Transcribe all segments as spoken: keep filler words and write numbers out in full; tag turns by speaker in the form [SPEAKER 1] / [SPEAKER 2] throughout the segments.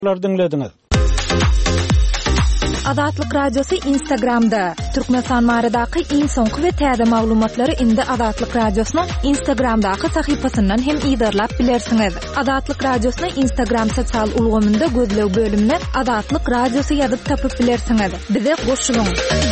[SPEAKER 1] dinlediniz.
[SPEAKER 2] Azatlyk radiosu Instagramda. Türkmenistan maradaky iň soňky we täze maglumatlary indi Azatlyk radiosynyň Instagramdaky sahypasyndan hem ýa-da bilersiňiz. Azatlyk radiosynyň Instagram sosial ulgamynda gözlew bölümine Azatlyk radiosu ýazyp tapyp bilersiňiz. Bize goşulyň.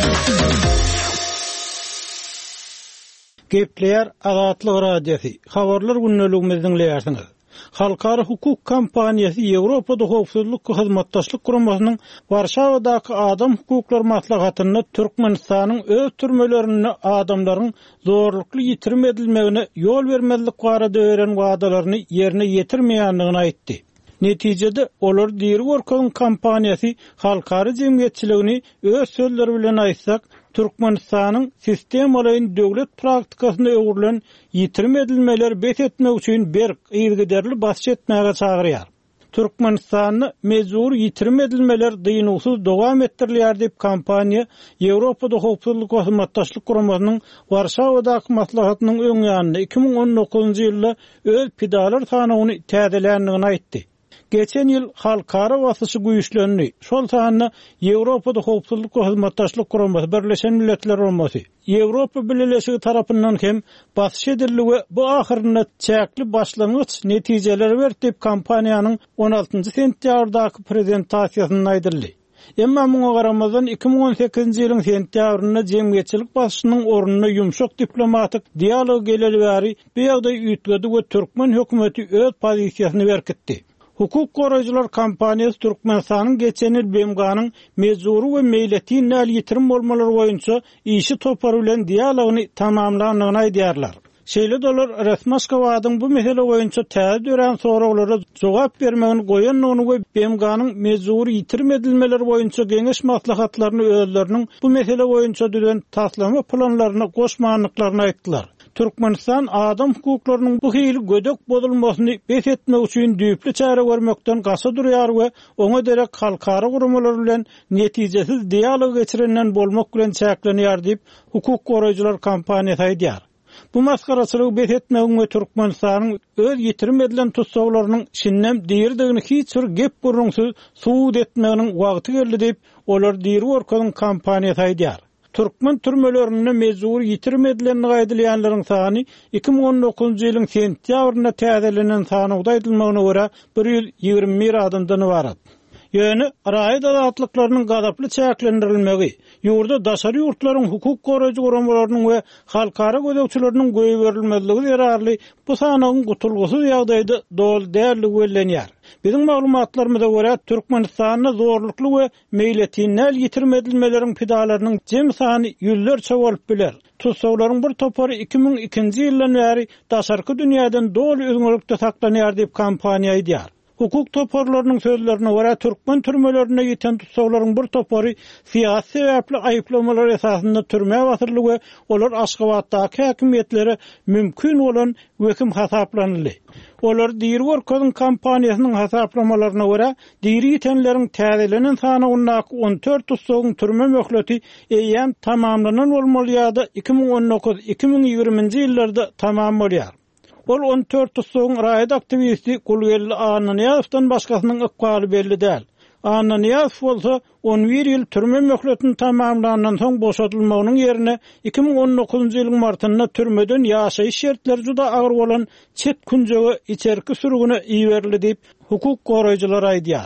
[SPEAKER 1] Gepler Azatlyk radiosu. Habarlar günneligimizden dinleýärsiňiz. Halkara hukuk kampaniýasy Ýewropada howpsuzlyk we hyzmatdaşlyk guramasynyň Warşawadaky adam hukuklar maslahatyny Türkmenistanyň öz türmelerini adamlaryň zorlukly ýitirme edilmegine ýol bermezlik barada öýren wagdalaryny ýerine ýetirmeýändigini aýtdy. Netijede olar diýeri workanyň kampaniýasy halkara jemgyýetçiligini öz sözleri bilen aýtsak, Türkmenistanyň sistem olaýyn döwlet praktikasyna öwrilen ýitirme edilmeler bet etmek üçin bir ýergiderli basy etmäge çagyrýar. Türkmenistanyň mezur ýitirme edilmeler dynusuz dowam etdirilýär diýip kampaniýa Ýewropada howpsuzlyk we hyzmatdaşlyk guramasynyň Warşawadaky maslahatynyň öňýanyna iki ming on dokuzunjy ýylda öz pidalar sanawyny täzelendigini aýtdy. Geçen ýyl halkara basysy güýçlendi. Şol sanyny Ýewropada howpsuzlyk we hyzmatdaşlyk guramasy Birleşen Milletler Guramasy Ýewropa Birleşigi tarapyndan hem basy edildi we bu ahyrynda çäkli başlangyç netijeleri berdi diýip kampaniýanyň on altynjy sentýabrdaky prezentasiýasyny aýdyldy. Emma muňa garamazdan iki ming on sekizinji ýylyň sentýabrynda jemgyýetçilik basynyň ornuny ýumşak diplomatik dialog geleli bu ýagdaý üýtgedi we Türkmen hökümeti öz pozisiýasyny berkitdi. Hukuk goraýjylar kampaniýasy Türkmenistanyň geçen ýyl B M G'nyň mezuru we meýleti näl ýitirim bolmalary boýunça işi topar bilen dialogyny tamamlanyny aýdýarlar. Şeýle dolar Resmaska wadyň bu mesele boýunça täze dören soraglara jogap bermegini goýanlygyny we B M G'nyň mezuru ýitirme edilmeler boýunça geňeş maslahatlaryny özleriniň bu mesele boýunça düzen taslama planlaryna goşmanlyklaryny aýtdylar. Türkmenistan adam hukuklarynyň bu hili gödök bozulmasyny bet etmek üçin düýpli çare görmekden gasy durýar we oňa derek halkara guramalar bilen netijesiz dialog geçirenden bolmak bilen çäklenýär diýip hukuk goraýjylar kampaniýasy aýdýar. Bu maskaraçylygy bet etmegiň we Türkmenistanyň öz ýitirme edilen tutsaglarynyň şinnem diýerdigini hiç bir gep gurrunsyz suwd etmeginiň wagty geldi diýip olar diýeri workanyň kampaniýasy aýdýar. Türkmen türmelerini mezur ýitirme edilen gaýdylýanlaryň sany iki ming on dokuzunjy ýylyň sentýabrynda täzelenen sanyda aýdylmagyna görä bir ýyl ýigirme bir adamdan ibarat. Ýöne raýat azatlyklarynyň gadaply çäklendirilmegi, ýurda daşary ýurtlaryň hukuk goraýjy guramalarynyň we halkara gözegçileriniň goýy berilmezligi zerarly bu sanagyň gutulgusyz ýagdaýda dol därli wellenýär. Bizim maglumatlarymyza görä Türkmenistanyň zorlukly we meýletinäl ýitirme edilmeleriň pidalarynyň jem sany ýüllerçe bolup biler. Tutsaglaryň bir topary iki ming ikinji ýyldan bäri daşarky dünýäden dol özgürlükde saklanýar diýip kampaniýa aýdýar. Hukuk toparlarynyň sözlerine görä Türkmen türmelerine ýeten tutsaglaryň bir topary siýasy sebäpli aýyplamalar esasynda türmäge batyrly we olar Aşgabatdaky häkimetlere mümkin bolan höküm hasaplandy. Olar diýeri workanyň kampaniýasynyň hasaplamalarına görä diýeri ýetenleriň täzelenen sanagyna on dört tutsagyň türme möhleti eýen tamamlanan bolmaly ýa-da iki ming on dokuz iki ming ýigirmenji ýyllarda tamam bolýar. Ol on dört tutsagyň raýat aktivisti Gulgelli Ananyýazowdan başgasynyň ykbaly belli däl. Ananyýazow bolsa on bir ýyl türme möhletini tamamlanandan soň boşatylmagynyň ýerine iki ming on dokuzunjy ýylyň martynda türmeden ýaşaýyş şertleri juda agyr bolan çet künjege içerki sürgüne iýerildi diýip hukuk goraýjylar aýdýar.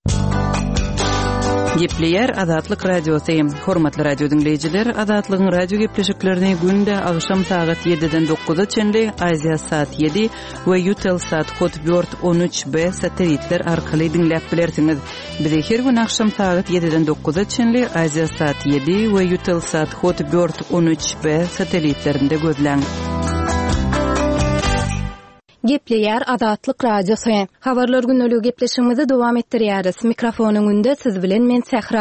[SPEAKER 3] Gepleyer Azatlyk radiosu. Hormatly radio dinleyijiler, Azatlygyň radio gepleşiklerini günde agşam saat ýediden dokuza çenli Aziya saat yedi we Eutelsat kod dört on üç B satelitler arkaly dinläp bilersiňiz. Bizi her gün agşam saat ýediden dokuza çenli Aziya saat yedi we Eutelsat kod dört on üç B satelitlerinde gözleň.
[SPEAKER 2] Gepleyer Azatlyk radiosu. Habarlar günlüğü gepleşigimizi dowam etdirýäris. Mikrofonyň önünde siz bilen men Sehra.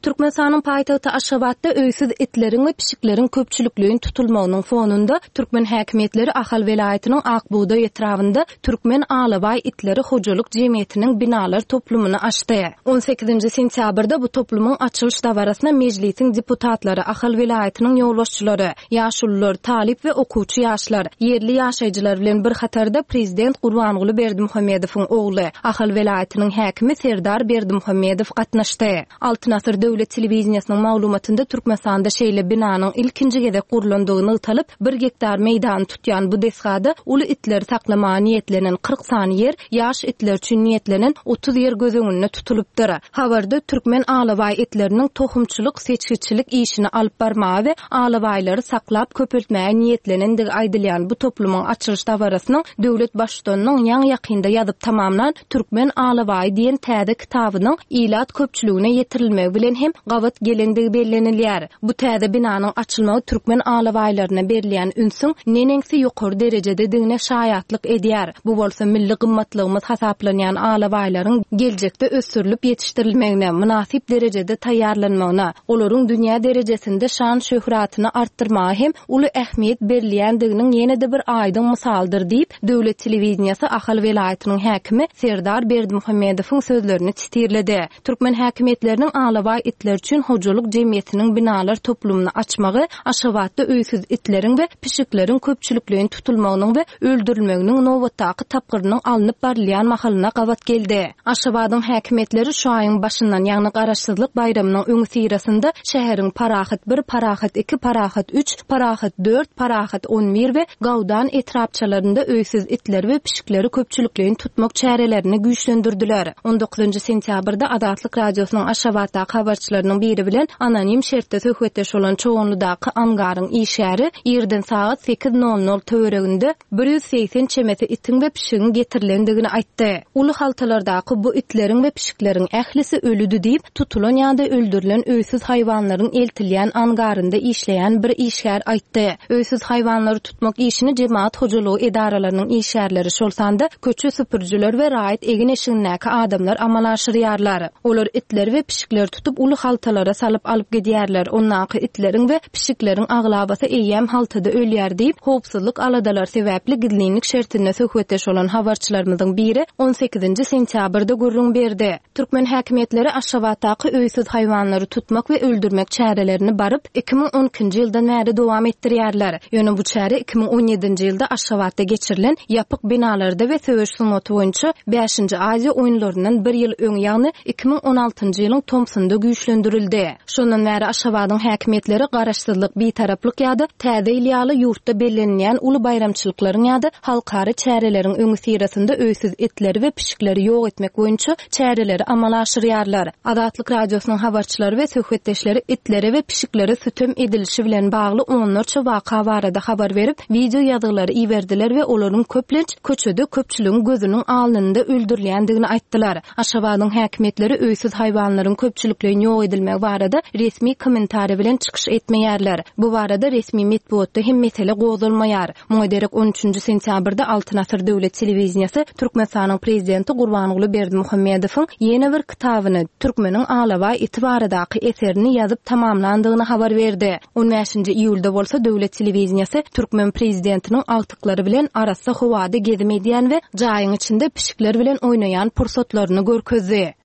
[SPEAKER 2] Türkmenistanyň paýtagty Aşgabatda öýsüz itlerin we pişiklerin köpçüliklüğün tutulmagynyň fonunda türkmen häkimetleri Ahal welaýatynyň Akbuğda etrafynda türkmen alabay itleri hojalyk jemgyýetiniň binalar toplumyny açdy. on sekizinji sentýabrda bu toplumyň açylyş dawarasyna mejlisiň deputatlary, Ahal welaýatynyň ýolbaşçylary, ýaşullar, talip we okuwçy ýaşlar, yerli ýaşaýjylar bilen bir hatarda prezident Gurbanguly Berdimuhammedowyň ogly, Ahal welaýatynyň häkimi Serdar Berdimuhammedow gatnaşdy. Altyn asr döwlet telewizionynyň maglumatynda Türkmenistanda şeýle binanyň ilkinji gezek gurulandygyny ýytalyp bir gektar meýdan tutýan bu desgada uly itleri saklama niýetlenen kırk sany ýer, ýaş itler üçin niýetlenen otuz ýer gözüňünde tutulupdyr. Habarda türkmen alabay itleriniň tohumçylyk, seçkiçilik işini alyp barmagy we alabaylary saklap köpeltmäge niýetlenendigi aýdylýan bu toplumyň açylyş dawarasynyň döwlet başçylarynyň ýaň ýakynda ýazyp tamamlan Türkmen alabay diýen täze kitabynyň ilat köpçüligine ýetirilmegi bilen hem gabat gelendigi bellenilýär. Bu täze binanyň açylmagy türkmen alabaylaryna berilýän ünsüň nenengsi ýokary derejede diňe şaýatlyk edýär. Bu bolsa milli gymmatlygymyz hasaplanýan alabaylaryň geljekde ösürilip ýetişdirilmegine, münasip derejede taýýarlanmagyna, olaryň dünýä derejesinde şan şöhratyny artdyrmagy hem uly ähmiýet berilýändiginiň ýene-de bir aýdyň misaldyr diýip döwlet telewizionyny Ahal welaýatynyň häkimi Serdar Berdimuhammedowyň sözlerini titirledi. Türkmen häkimetleriniň alabay itler üçin hojalyk jemgyýetiniň binalar toplumyny açmagy Aşgabatda öýsüz itlerin we pişiklerin köpçüliklüğün tutulmagynyň we öldürilmeginiň nowatdaky tapgyrynyň alınıp barilýan mahalyna gabat geldi. Aşgabatyň häkimetleri şu aýyň başyndan ýagny garaşsyzlyk bayramynyň öňü sirasynda şäheriň Parahat bir, Parahat iki, Parahat üç, Parahat dört, Parahat on bir we Gawdan etrapçalarynda öýsüz itler we pişikleri köpçüliklüğün tutmak çärelerini güýçlendirdiler. on dokuzunji sentýabrda Adatlyk radiosynyň Aşgabatda habarçylarynyň biri bilen anonim şertde söhbetdeş bolan çoğunludaky angaryň işäri ýerden saat sekiz nol nol töwereginde bir yüz seksen çemeti itin we pişigin getirilendigini aýtdy. Uly haltalardaky bu itleriň we pişiklerin ählisi ölüdi diýip tutulan ýa-da öldürilen öýsüz haýwanlaryň eltilýän angarynda işleýän bir işgär aýtdy. Öýsüz haýwanlary tutmak işini jemaat hojalygy edaralarynyň işgärleri şolsanda köçü süpürjüler we raýat egin eşigindäki adamlar amal aşyrýarlar. Olar itler we pişikler tutup uly haltalara salyp alyp gidýärler. Onnaky itleriň we pişiklerin aglabasy eýem haltada ölýär diýip howpsuzlyk aladalar sebäpli gidlenlik şertine söhbetdeş bolan habarçylarymyzyň biri on sekizinji sentýabrda gurrun berdi. Türkmen häkimetleri Aşgabatdaky öýsüz haýwanlary tutmak we öldürmek çärelerini baryp iki ming on ikinji ýyldan bäri dowam etdirýärler. Ýöne bu çäre iki ming on ýedinji ýylda Aşgabatda geçirilen ýapyk binalarda we söwüş sunaty boýunça beşinji Aziýa oýunlaryndan bir ýyl öň ýagny iki ming on altynjy ýylyň Tomsunda güýçlendirildi. Şondan bäri Aşgabatyň häkimetleri garaşsyzlyk, bitaraplyk ýa-da täze ýaly ýurtda bellenýän uly bayramçylyklaryň ýa-da halkary çäreleriň öňü sirasynda öýsüz etleri we pişikleri ýok etmek boýunça çäreleri amal aşyrýarlar. Adatlyk radiosynyň habarçylary we söhbetdeşleri etleri we pişikleri sütüm edilişi bilen bagly onlarça waka barada habar berip video ýazyglary iýerdiler we olaryň köplenç köçede köpçüligiň gözüniň alnynda öldürilýändigini aýtdylar. Aşgabatyň häkimetleri öýsüz haýwanlaryň köpçüliklüğün ýok edilmegi barada resmi kommentary bilen çykyş etmeýärler. Bu barada resmi metbuatda hem mesele gozulmaýar. Moýderek on üçünji sentýabrda Altyn asr döwlet telewizionyny Türkmenistanyň prezidenti Gurbanguly Berdimuhammedowyň ýene bir kitabyny Türkmeniň alabay itibaradaky eserini ýazyp tamamlandygyny habar berdi. on beşinji iýulda bolsa döwlet telewizionyny Türkmen prezidentiniň altyklary bilen arasy howada gezip edýän we jaýyň içinde pişikler bilen oýnaýan pursatlaryny görkezdi.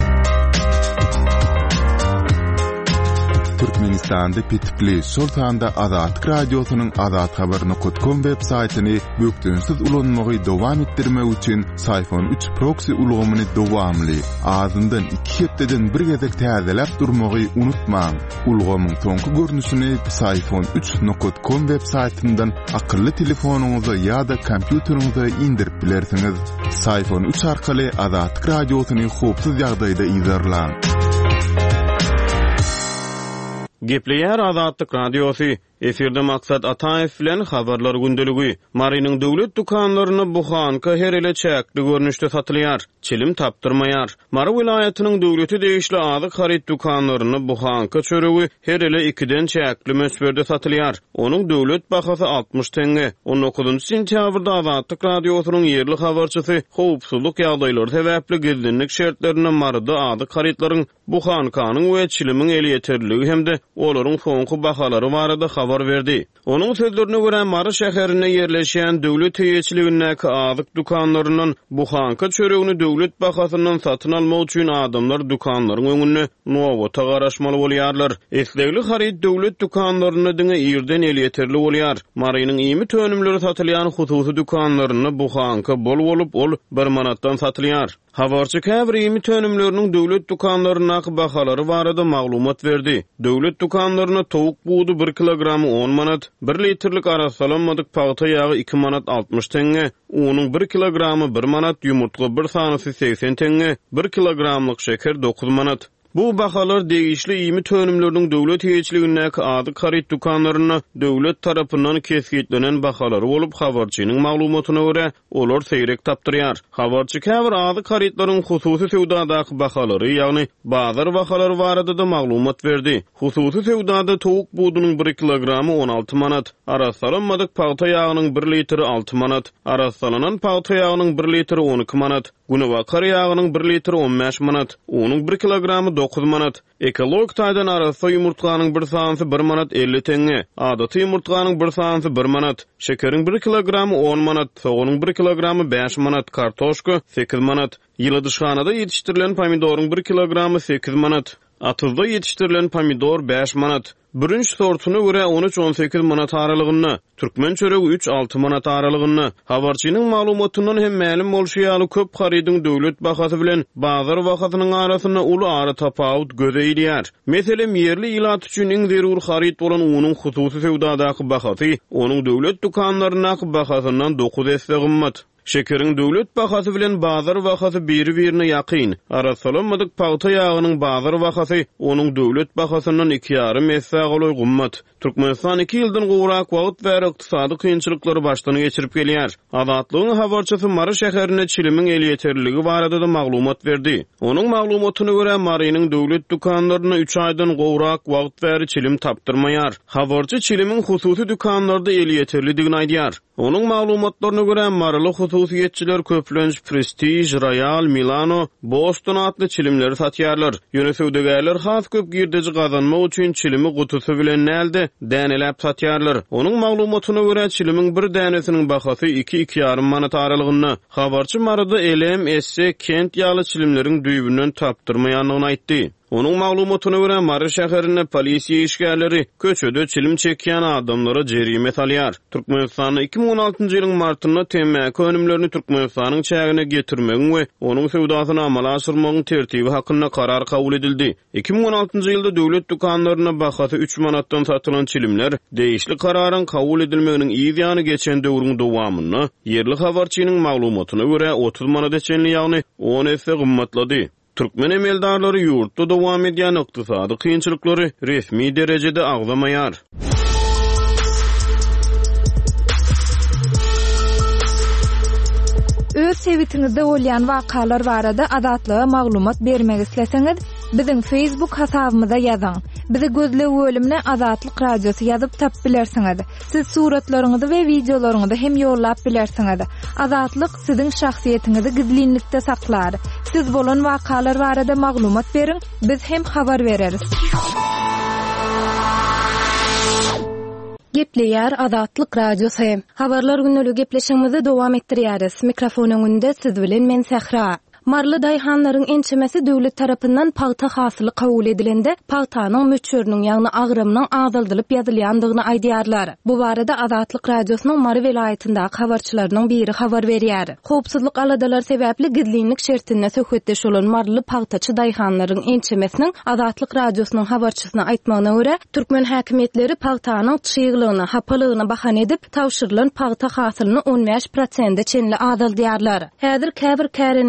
[SPEAKER 4] Türkmenistanda pitipli Sultanda Adatlyk radiosynyň adat habaryny nokta com web saýtyny bökdünsiz ulanmagy dowam etdirmek üçin Sayfon üç proxy ulgamyny dowamly azyndan iki hepdeden bir gezek täzelep durmagy unutmaň. Ulgamyň soňky görnüşini Sayfon üç nokta com web saýtyndan akylly telefonuňyza ýa-da kompýuteriňize indirip bilersiňiz. Sayfon üç arkaly Adatlyk radiosyny howpsuz ýagdaýda izlerläň.
[SPEAKER 5] Gepleýär Adatlyk radiosy Eferde maksat Ataev bilen habarlar gündeligi. Marynyň döwlet dukanlaryny buhanka her ele çäkli görnüşde satylýar, çilim tapdyrmaýar. Mary vilayatynyň döwleti değişli azyk harit dukanlaryny buhanka çöregi her ele ikiden çäkli mösberde satylýar. Onuň döwlet bahasy altmış tenge. on dokuzunçy sentýabrda Azatlyk radiosynyň yerli habarçysy howpsuzlyk ýagdaýlary sebäpli gizlinlik şertlerine Maryda azyk haritlaryň buhankanyň we çilimiň eli ýeterligi hemde olaryň soňky bahalary barada habar berdi. Onuň sözlerine görä Mary şäherine yerleşen döwlet heýetçiligindäki azyk dukanlarynyň buhanka çöregini döwlet bahasyndan satyn almak üçin adamlar dukanlaryň öňüne nowata garaşmaly bolýarlar. Eslegli harit döwlet dukanlaryny diňe ýerden eli ýeterli bolýar. Marynyň ýymy tönümleri satylýan hususy dukanlaryny buhanka bol bolup ol bir manatdan satylýar. Habarçy käbir ýymy tönümleriniň döwlet dukanlaryna bahalary barada maglumat berdi. Döwlet dukanlaryna towuk buğdy bir kilogramy on manat, bir litrlik arasalanmadyk paýta ýagy iki manat altmış tenge, unyň bir kilogramy bir manat, ýumurtga bir sanysy seksen tenge, bir kilogramlyk şeker dokuz manat. Bu bahalar değişli ýymy tönümleriniň döwlet heýetçiligindäki azyk harit dukanlaryna döwlet tarapyndan keskitlenen bahalary bolup habarçynyň maglumatyna görä olar seýrek tapdyrýar. Habarçy käbir azyk haritlaryň hususy sewdadaky bahalary, ýagny bazar bahalary barada da maglumat berdi. Hususy sewdada towuk buğdynyň bir kilogramy on alty manat, arasalanmadyk paýta ýagynyň bir litri alty manat, arasalanan paýta ýagynyň bir litri on iki manat, günewakar ýagynyň bir litri on beş manat, unyň bir kilogramy dokuz manat. Ekologik taýdan arasy ýumurtganyň bir sansy bir manat elli tenge, adaty ýumurtganyň bir sansy bir manat, şekeriň bir kilogramy on manat, soğunyň bir kilogramy beş manat, kartoşka sekiz manat, ýylydyşhanada ýetişdirilen pomidoryň bir kilogramy sekiz manat, atyzda ýetişdirilen pomidor beş manat. Birinci sortuna göre on üç on sekiz manat aralygyny, türkmen çöregi üç altı manat aralygyny, habarçynyň maglumatyndan hem ma'lum bolşy ýaly köp haridyň döwlet bahasy bilen bazar bahasynyň arasyna uly ara tapawut göze ýerler. Meselem yerli ilat üçin iň zerur harit bolan unyň hususy sewdadaky bahasy, onuň döwlet dukanlarynaky bahasyndan dokuz esse gymmat. Şekeriň döwlet bahasy bilen bazar bahasy biri-birine ýakyn. Arasalanmadyk paýta ýagynyň bazar bahasy onuň döwlet bahasyndan iki ýarym esse goly gymmat. Türkmenistan iki ýyldan gowrak wagt we ykdysady kynçylyklary başdan geçirip gelýär. Azatlygyň habarçysy Mary şäherine çilimiň eli ýeterligi barada da maglumat berdi. Onuň maglumatyna görä Marynyň döwlet dukanlaryna üç aýdan gowrak wagt we çilim tapdyrmaýar. Habarçy çilimiň hususy dukanlarda eli ýeterlidigini aýdýar. Onuň maglumatlaryna görä Maryly hususiýetçiler köplenç Prestige, Royal, Milano, Boston atly çilimleri satýarlar. Ýönesewdegiler has köp girdeji gazanmak üçin çilimi gutusy bilen nälde dänelep satýarlar. Onuň maglumatyna görä çilimiň bir dänesiniň bahasy iki iki ýarym manat aralygyny. Habarçy Maryda L M S kent ýaly çilimleriň düýbünden tapdyrmaýanlygyny aýtdy. Onuň maglumatyna görä Mary şäherine polisiýa işgärleri köçede çilim çekýän adamlara jerime salýar. Türkmenistanyň iki ming on altyncy ýylyň martyna temäki önümlerini Türkmenistanyň çägine getirmegi we onuň sewdasyny amala aşyrmagyň tertibi hakynda karar kabul edildi. iki ming on altyncy ýylda döwlet dukanlaryna bahasy üç manatdan satylan çilimler değişli kararyň kabul edilmeginiň ýygyany geçen döwrüň dowamyny yerli habarçynyň maglumatyna görä otuz manat eçenli ýagny on esse gymmatlady. Türkmen emeldarlary ýurtda dowam edýän ykdysady kynçylyklary resmi derejede agzamaýar.
[SPEAKER 2] Öz sebitiňizde bolýan wakalar barada azatlyga maglumat bermek isleseňiz, biziň Facebook hasabymyza ýazyň. Bizi gözlep bölümine Azatlyk Radiosu ýazyp tap bilersiňiz. Siz suratlaryňyzy we videolaryňyzy hem ýollap bilersiňiz. Azatlyk siziň şahsiýetiňizi gizlinlikde saklar. Siz bolan wakalar barada maglumat beriň, biz hem habar bereriz. Gepleýär Azatlyk Radiosu. Habarlar günnälik gepleşigimizi dowam etdirýäris. Mikrofonyň önünde siz bilen men Sehra. Marly daýhanlaryň ençemesi döwlet tarapyndan paýta hasyly kabul edilende paýtanyň möçörüniň ýagny agrymynyň azaldylyp ýazylýandygyny aýdýarlar. Bu barada Azatlyk Radiosynyň Mary vilayatyndaky habarçylarynyň biri habar berýär. Howpsuzlyk aladalar sebäpli gizlinlik şertine söhbetdeş bolan marly paýtaçy daýhanlaryň ençemesiniň Azatlyk Radiosynyň habarçysyna aýtmagyna görä, türkmen häkimetleri paýtanyň çyýglygyny, hapalygyny bahana edip tawşyrylan paýta hasylyny on beş prosent çenli azaldýarlar. Häzir käbir kärençiler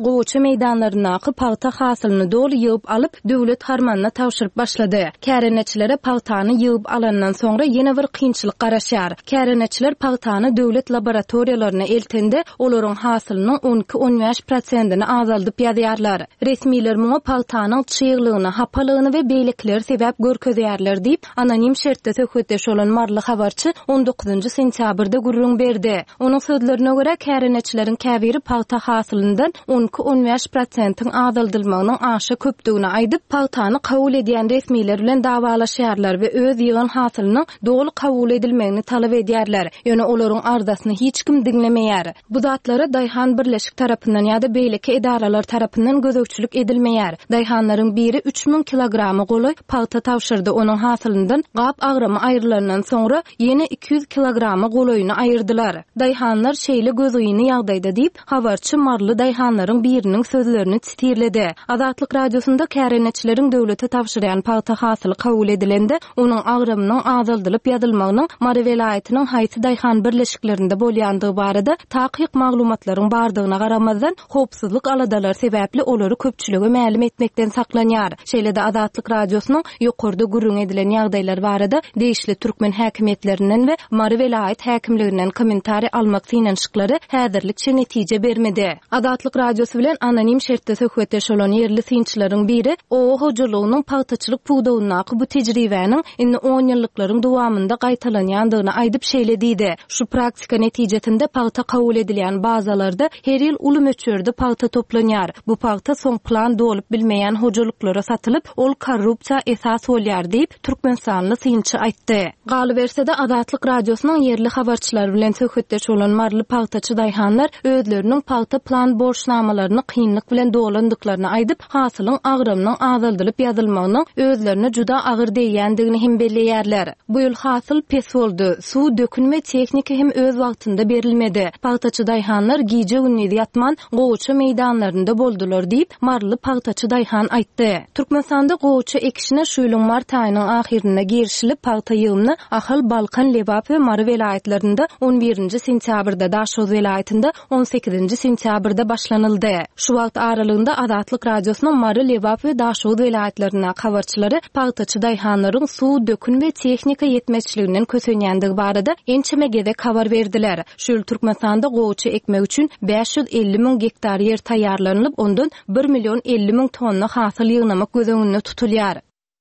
[SPEAKER 2] Goğuça meydanlarynaky paýta hasylyny dolu ýygyp alyp döwlet harmanyna tawşyryp başlady. Käreneçilere paýtany ýygyp alandan soňra ýene bir kynçylyk garaşýar. Käreneçiler paýtany döwlet laboratoriýalaryna eltende olaryň hasylynyň on iki on beş prosentini azaldyp ýazýarlar. Resmiler muňa paýtanyň çyýglygyny, hapalygyny we beýlikleri sebäp görkezýärler diýip anonim şertde söhbetdeş bolan marly habarçy on dokuzunçy sentýabrda gurrun berdi. Onuň sözlerine görä käreneçileriň käbiri paýta hasylyndan on iki on beş prosentiň azaldylmagynyň aşy köpdigini aýdyp paýtany kabul edýän resmiler bilen dawalaşýarlar we öz ýygan hasylynyň dogry kabul edilmegini talap edýärler. Ýöne olaryň ardasyny hiç kim dinlemeýär. Bu zatlara daýhan birleşik tarapyndan ýa-da beýleki edaralar tarapyndan gözegçilik edilmeýär. Daýhanlaryň biri üç min kilogramy goly paýta tawşyrdy. Onuň hasylyndan gap agramy aýrylandan soňra ýene iki yüz kilogramy goloýuny aýyrdylar. Daýhanlar şeýle gözüňi ýagdaýda diýip habarçy marly daýhanlaryň biriniň sözlerini titirledi. Azatlyk radiosunda käreneçileriň döwlete tawşyrýan paýta hasyly kabul edilende onuň agramynyň azaldylyp ýazylmagynyň Mary welaýatynyň haýsy daýhan birleşiklerinde bolýandygy barada taýyk maglumatlaryň bardygyna garamazdan howpsuzlyk aladalar sebäpli olary köpçüligi ma'lum etmekden saklanýar. Şeýle-de Azatlyk radiosynyň ýokarda gurrun edilen ýagdaýlar barada değişli türkmen häkimetlerinden we Mary welaýat häkimliginden kommentari almak synanyşyklary häzirlikçe netije bermedi. Azatlyk radiosu bilen anonim şertde söhbetdeş bolan ýerli synçylaryň biri o hojalygynyň paýtaçylyk puwdawynaky bu tejribäniň indi on ýyllyklaryň dowamında gaýtalanýandygyny aýdyp şeýle diýdi. Şu praktika netijesinde paýta kabul edilýän bazalarda her ýyl uly möçörde paýta toplanýar. Bu paýta soň plan dolup bilmeýän hojalyklara satylyp ol korrupsiýa esas bolýar diýip türkmenstanly synçy aýtdy. Galy bersede Azatlyk radiosynyň yerli habarçylary bilen söhbetdeş bolan marly paýtaçy daýhanlar özleriniň paýta plan borçnamalaryny kynlyk bilen dolandyklaryny aýdyp hasylyň agramynyň azaldylyp ýazylmagynyň özlerine juda agyr diýýändigini hem belleýärler. Bu ýyl hasyl pes boldy. Suw dökünme tekniki hem öz wagtynda berilmedi. Paýtaçy daýhanlar gije günleri ýatman Goğuça meydanlarynda boldular diýip marly paýtaçy daýhan aýtdy. Türkmenistanda Goğuça ekişine şu ýylyň mart aýynyň ahirine girişilip paýta ýygyny Ahal, Balkan, Lebap we Mary welaýatlarynda on birinçi sentýabrda, Daşoz welaýatynda on sekizinçi sentýabrda başlanyldy. Şu wagt aralygynda Azatlyk radiosynyň Mary, Lebap we Daşoz welaýatlaryna habarçylary paýtaçy daýhanlaryň suw dökünme teknika ýetmeçliginden kösenýändigi barada ençeme gezek habar berdiler. Şu ýyl Türkmenistanda Goğuça ekmek üçin beş yüz elli min gektar ýer taýýarlanylyp ondan bir million elli min tonna hasyl ýygnamak gözeňinde tutulýar.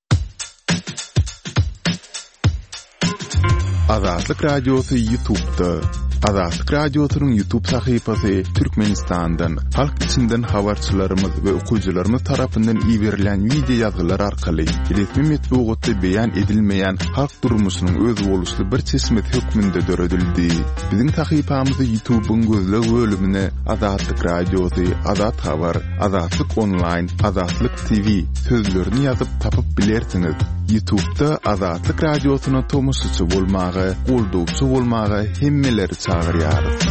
[SPEAKER 4] Azatlyk radiosu YouTube'da. Azatlyk radiosynyň YouTube sahypasy Türkmenistandan, halk içinden habarçylarymyz we okuwçylarymyz tarapyndan iýerilen video ýazgylar arkaly resmi metbuatda beýan edilmeýän halk durmuşynyň öz boluşly bir çeşmet hökmünde döredildi. Biziň sahypamyzy YouTube'un gözleg bölümine Azatlyk radiosu, Azat habar, Azatlyk online, Azatlyk T V sözlerini ýazyp tapyp bilersiňiz. YouTube'da Azatlyk radiosyna tomusçy bolmagy, goldowçy bolmagy hemmeleri çağırýarys.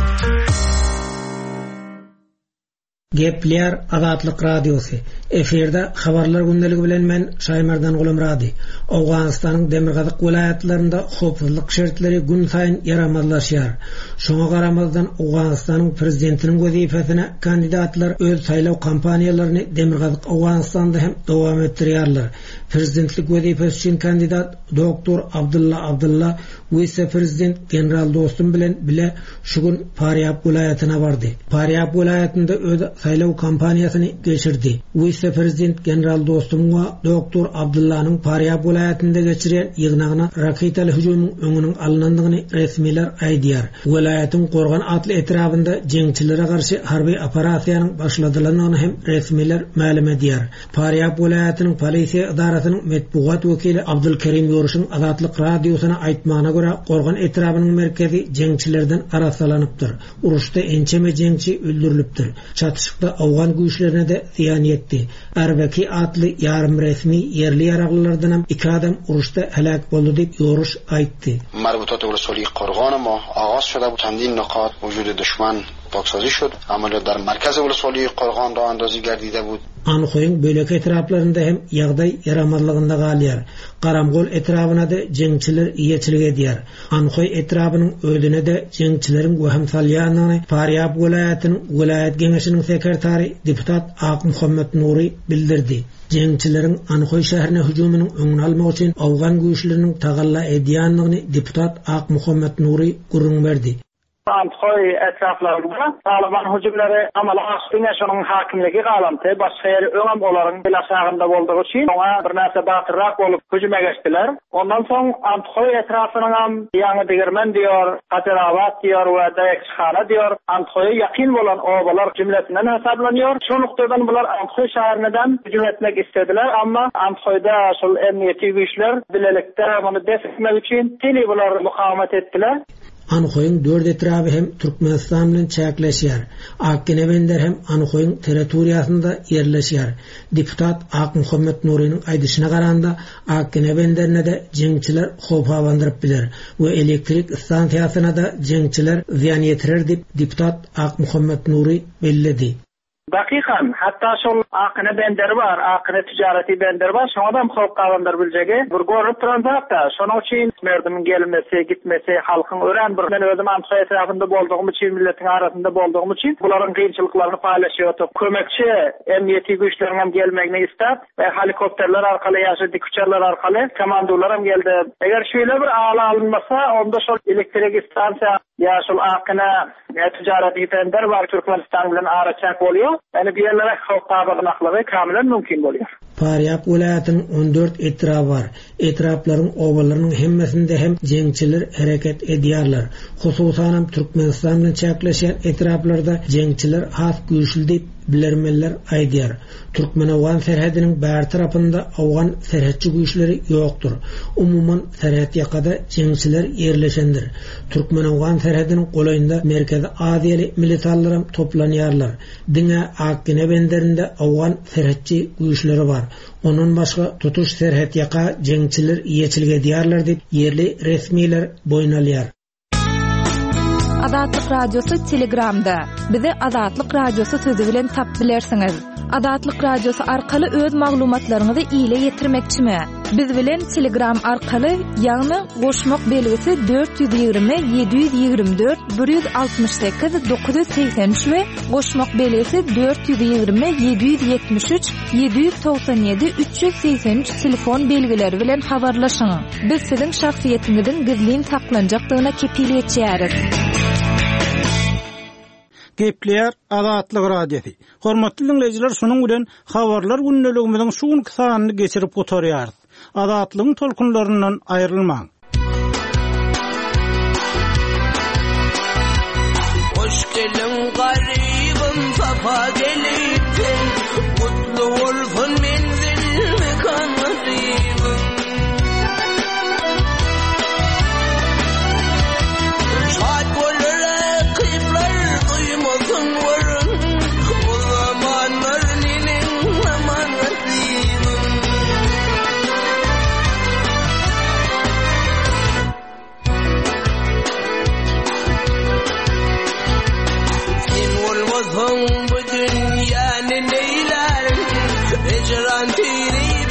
[SPEAKER 6] Gepler Azatlyk radiosu. Eferde habarlar gündəligi bilen men Şaýmardan Gulumrady. Awganystanyň Demirgazyk welaýatlarynda howpsuzlyk şertleri gün saýyn ýaramazlaşýar. Şoňa garamazdan Awganystanyň prezidentiniň wezifesine kandidatlar öz saýlaw kampaniýalaryny Demirgazyk Awganystanda hem dowam etdirýärler. Prezidentlik wezifesi üçin kandidat doktor Abdulla Abdulla vice prezident general dostum bilen bile şu gün Paryap welaýatyna bardy. Paryap welaýatynda öz saýlaw kampaniýasyny geçirdi. Vice prezident general dostumga doktor Abdullanyň Paryap welaýatynda geçiren ýygnagyna raketaly hüjumyň öňüniň alynandygyny resmiler aýdýar. Welaýatyň Gorgan atly etrafynda jeňçilere garşy harby operasiýanyň başladylygyny hem resmiler ma'lum edýär. Paryap welaýatynyň polisiýa idarasynyň metbuat wekili Abdulkerim Ýoruşyň Azatlyk radiosyna aýtmagyna görä Gorgan etrafynyň merkezi jeňçilerden arassalanypdyr. Uruşda ençeme jeňçi öldürilipdir. Çatışykda Awgan güýçlerine de ziýan ýetdi. Arbaki atly ýarym resmi ýerli ýaraglylardan hem iki adam uruşda helak boldy diýip Ýoruş aýtdy.
[SPEAKER 7] مربوطات ولسوالی قرغان ما آغاز شده بود. چندین نقاط وجود دشمن پاکسازی شد. عملیات در مرکز ولسوالی قرغان راه اندازی گردیده بود.
[SPEAKER 6] Anxoyun bölek etraflarında hem yağday yaramazlığında galyar. Qaramgol etrafına da jengçiler iyeçilik edýär. Anxoy etrafynyň ödüne de jengçilerin waham salýanyny Faryab welaýatynyň welaýat geňeşiniň sekretary deputat Ak Muhammed Nuri bildirdi. Jengçilerin Anxoy şäherine hüjumynyň öňüni almak üçin awgan güýçleriniň tagalla edýänligini deputat Ak Muhammed Nuri gurrun berdi.
[SPEAKER 8] Anxoy etraflarında Taliban hüjumlary amala aşdyňa şonuň hakimligi galanty başga ýere öňem olaryň bilasagynda boldygy üçin oňa bir näse batyrrak bolup hüjuma geçdiler. Ondan soň Anxoy etrafynyň hem ýa-ni Degirmen diýor, Haterabad diýor we Daýakçyhana diýor. Anxoy ýakyn bolan obalar jümletinden hesaplanýar. Şu nukdadan bular Anxoy şäherininden hüjum etmek istediler, amma Anxoyda şol emniýeti güýçler bilelikde muny defetmek üçin tili bular mukawemet etdiler.
[SPEAKER 6] Anxoyun dört etrafı hem Türkmenistan bilen çäkleşýär. Akgenebender hem Anxoyun territoriýasynda ýerleşýär. Deputat Ak Muhammed Nuri'nin aýdyşyna garanda Akgenebenderne de jengçiler howpawandyryp biler we elektrik stansiýasyna da jengçiler ziýan ýetirer dip deputat Ak Muhammed Nuri bellidi.
[SPEAKER 8] Dakikan, hatta şol akına bender var, akına ticareti bender var, şoňa da howp galandyr biljegi. Bir görüp turanjakda, şonuň üçin merdimin gelmesi, gitmesi, halkyň ören bir men özüm Anxoy etrafynda boldugym üçin, milletiň arasynda boldugym üçin bularyň kynçylyklaryny paýlaşýar. Kömekçi emniýeti güýçleriň hem gelmegini istab we helikopterler arkaly ýa-da diküçerler arkaly komandorlar hem geldi. Eger şöyle bir ala alınmasa, onda şol elektrik stansiýa ýa şol akına ticareti bender var, Türkmenistan bilen araçak bolýar. Yani bir yerlere howpawandyrmaklygy kamilen mümkin bolýar.
[SPEAKER 6] Faryab welaýatynyň on dört etrafy var. Etraflaryň obalarynyň hemmesinde hem jengçiler hereket edýärler. Hususan Türkmenistan bilen çäkleşen etraflarda jengçiler has güýçli dip bilermeler aýdýar. Türkmen-Awgan serhediniň bäri tarapynda awgan serhetçi güýçleri ýokdur. Umumyň serhet ýakada jengçiler ýerleşendir. Türkmen-Awgan serhediniň golaýynda Merkezi Aziýaly militarlarym toplanýarlar. Diňe Akgenebenderinde awgan serhetçi güýçleri bar. Onun başga tutuş serhet ýaka jengçiler ýeçilik edýärler dip ýerli resmiler boýnalýar.
[SPEAKER 2] Adatlyk radiosu Telegramda. Bizi Adatlyk radiosu sözi bilen tap bilersiňiz. Adatlyk radiosu arkaly öz maglumatlaryňyzy ýyla ýetirmekçimi? Biz bilen Telegram arkaly ýagny goşmak belgisi dört yüz ýygrimi yedi yüz ýygrimi dört bir yüz altymyş sekiz dokuz yüz seksen üç we goşmak belgisi dört yüz ýygrimi yedi yüz ýetmiş üç yedi yüz togsan ýedi üç yüz seksen üç telefon belgileri bilen habarlaşyň. Biz siziň şahsiýetiňizin gizlin saklanjakdygyna kepil etýäris.
[SPEAKER 1] Gepler Adatlyk radiosu. Hormatly dinleyijiler, şonuň bilen habarlar günneligimiziň şuň sanyny geçirip oturýar. Adatlygyň tolkunlaryndan aýrylmaň.
[SPEAKER 9] Hoş gelin garibim, safa geliptin, mutlu olsun menzil mekan nasibim. Şad bolere kıyıplar duymasın varın, o zamanlar ninin aman nasibim. Sen olmasın bu dünyanın eyler, ecran tiri